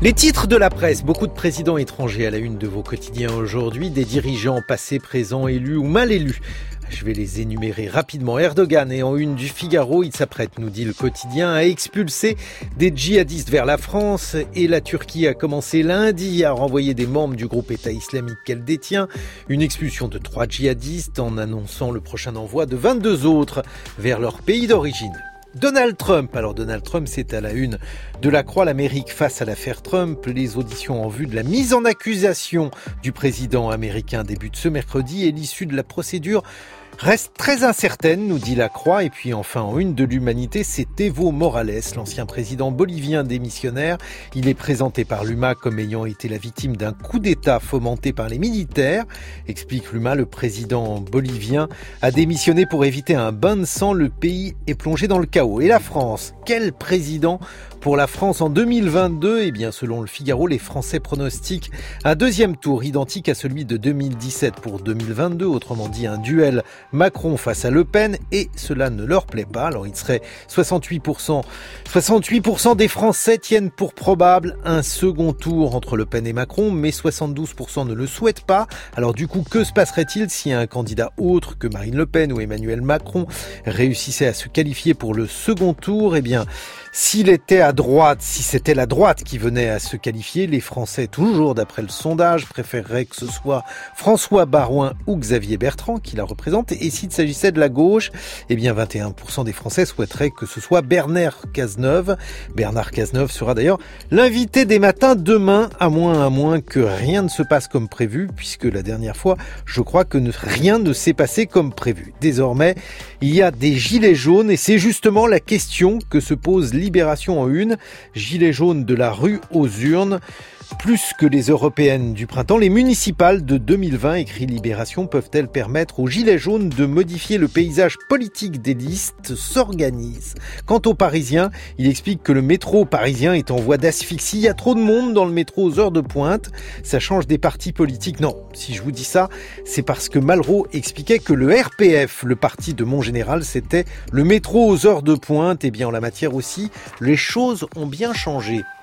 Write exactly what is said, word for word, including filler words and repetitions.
Les titres de la presse, beaucoup de présidents étrangers à la une de vos quotidiens aujourd'hui, des dirigeants passés, présents, élus ou mal élus. Je vais les énumérer rapidement. Erdogan est en une du Figaro, il s'apprête, nous dit le quotidien, à expulser des djihadistes vers la France et la Turquie a commencé lundi à renvoyer des membres du groupe État islamique qu'elle détient. Une expulsion de trois djihadistes en annonçant le prochain envoi de vingt-deux autres vers leur pays d'origine. Donald Trump. Alors Donald Trump, c'est à la une de la Croix, l'Amérique face à l'affaire Trump. Les auditions en vue de la mise en accusation du président américain débutent ce mercredi et l'issue de la procédure reste très incertaine, nous dit la Croix. Et puis enfin, en une de l'Humanité, c'est Evo Morales, l'ancien président bolivien démissionnaire. Il est présenté par l'U M A comme ayant été la victime d'un coup d'État fomenté par les militaires. Explique l'U M A, le président bolivien a démissionné pour éviter un bain de sang. Le pays est plongé dans le chaos. Et la France, quel président pour la France en deux mille vingt-deux? Eh bien, selon le Figaro, les Français pronostiquent un deuxième tour identique à celui de deux mille dix-sept pour deux mille vingt-deux. Autrement dit, un duel Macron face à Le Pen, et cela ne leur plaît pas. Alors il serait soixante-huit pour cent, soixante-huit pour cent des Français tiennent pour probable un second tour entre Le Pen et Macron, mais soixante-douze pour cent ne le souhaitent pas. Alors du coup, que se passerait-il si un candidat autre que Marine Le Pen ou Emmanuel Macron réussissait à se qualifier pour le second tour? Eh bien, s'il était à droite, si c'était la droite qui venait à se qualifier, les Français, toujours d'après le sondage, préféreraient que ce soit François Baroin ou Xavier Bertrand qui la représentent. Et s'il s'agissait de la gauche, eh bien vingt et un pour cent des Français souhaiteraient que ce soit Bernard Cazeneuve. Bernard Cazeneuve sera d'ailleurs l'invité des matins demain, à moins, à moins que rien ne se passe comme prévu, puisque la dernière fois, je crois que ne, rien ne s'est passé comme prévu. Désormais, il y a des gilets jaunes et c'est justement la question que se pose Libération en une. Gilets jaunes de la rue aux urnes. Plus que les européennes du printemps, les municipales de deux mille vingt, écrit Libération, peuvent-elles permettre aux gilets jaunes de modifier le paysage politique des listes? S'organisent. Quant aux Parisiens, il explique que le métro parisien est en voie d'asphyxie. Il y a trop de monde dans le métro aux heures de pointe. Ça change des partis politiques. Non, si je vous dis ça, c'est parce que Malraux expliquait que le R P F, le parti de Montgénéral, c'était le métro aux heures de pointe. Et bien en la matière aussi, les choses ont bien changé.